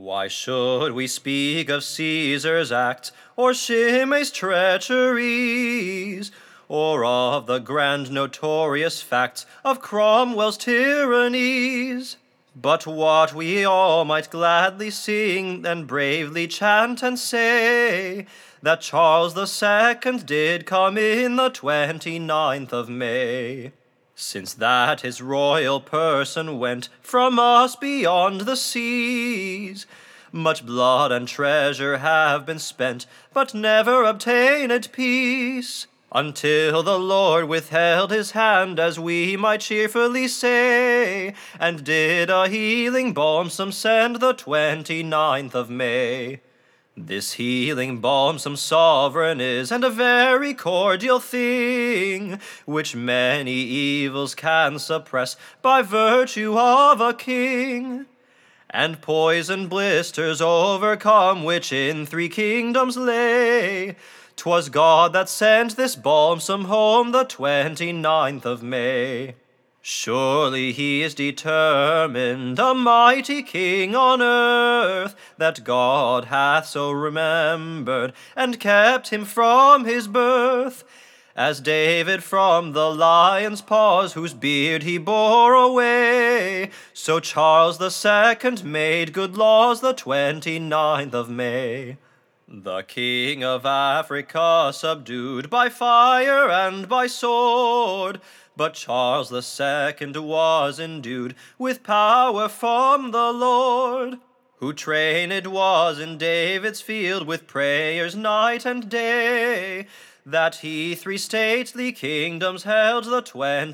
Why should we speak of Caesar's acts, or Shimei's treacheries, or of the grand notorious facts of Cromwell's tyrannies? But what we all might gladly sing and bravely chant and say, that Charles II did come in the 29th of May. Since that his royal person went from us beyond the seas, much blood and treasure have been spent, but never obtained peace, until the Lord withheld his hand, as we might cheerfully say, and did a healing balsam send the 29th of May. This healing balsam sovereign is, and a very cordial thing, which many evils can suppress by virtue of a king, and poison blisters overcome, which in 3 kingdoms lay. 'Twas God that sent this balsam home the 29th of May. Surely he is determined, a mighty king on earth, that God hath so remembered, and kept him from his birth, as David from the lion's paws, whose beard he bore away. So Charles II made good laws the 29th of May. The king of Africa subdued by fire and by sword, but Charles II was endued with power from the Lord, who trained was in David's field with prayers night and day, that he 3 stately kingdoms held the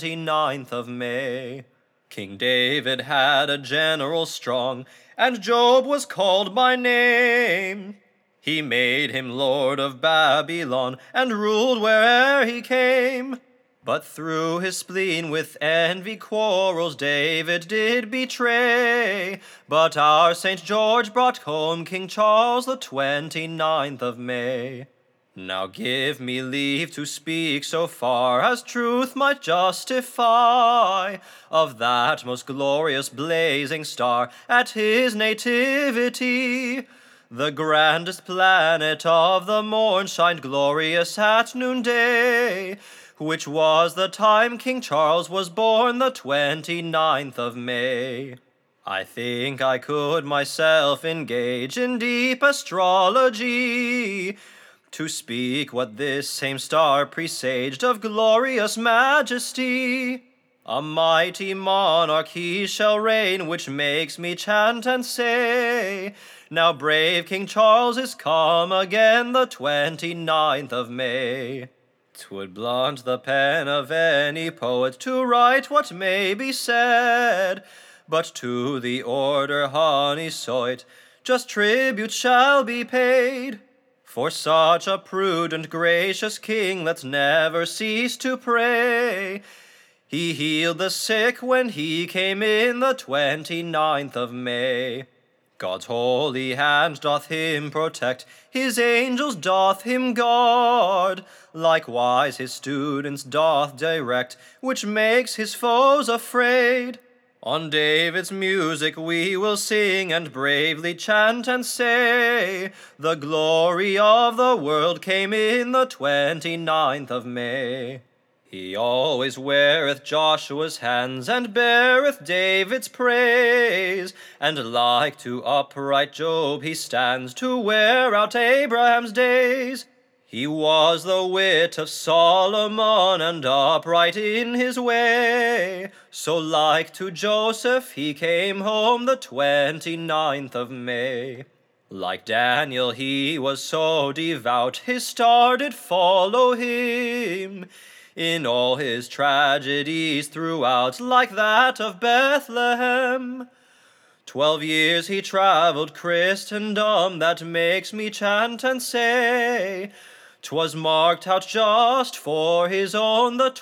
29th of May. King David had a general strong, and Job was called by name. He made him lord of Babylon, and ruled where'er he came. But through his spleen with envy quarrels David did betray. But our St. George brought home King Charles the 29th of May. Now give me leave to speak so far as truth might justify, of that most glorious blazing star at his nativity. The grandest planet of the morn shined glorious at noonday, which was the time King Charles was born, the 29th of May. I think I could myself engage in deep astrology, to speak what this same star presaged of glorious majesty. A mighty monarch he shall reign, which makes me chant and say, now brave King Charles is come again, the 29th of May. 'Twould blunt the pen of any poet to write what may be said, but to the order Honeysauce just tribute shall be paid. For such a prudent, gracious king, let's never cease to pray. He healed the sick when he came in the 29th of May. God's holy hand doth him protect, his angels doth him guard, likewise his students doth direct, which makes his foes afraid. On David's music we will sing, and bravely chant and say, the glory of the world came in the 29th of May. He always weareth Joshua's hands, and beareth David's praise, and like to upright Job he stands, to wear out Abraham's days. He was the wit of Solomon, and upright in his way, so like to Joseph he came home the 29th of May. Like Daniel he was so devout, his star did follow him in all his tragedies throughout, like that of Bethlehem. 12 years he travelled Christendom, that makes me chant and say, 'twas marked out just for his own, the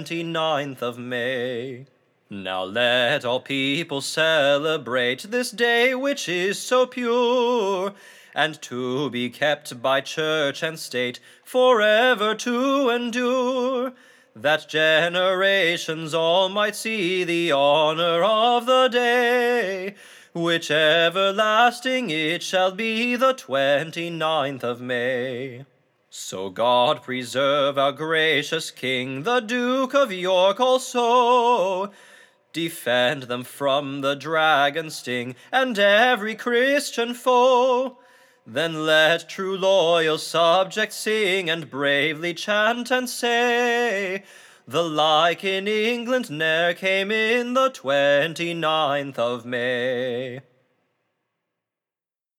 29th of May. Now let all people celebrate this day which is so pure, and to be kept by church and state forever to endure, that generations all might see the honor of the day, which everlasting it shall be the 29th of May. So God preserve our gracious King, the Duke of York also, defend them from the dragon's sting, and every Christian foe. Then let true loyal subjects sing, and bravely chant and say, the like in England ne'er came in the 29th of May.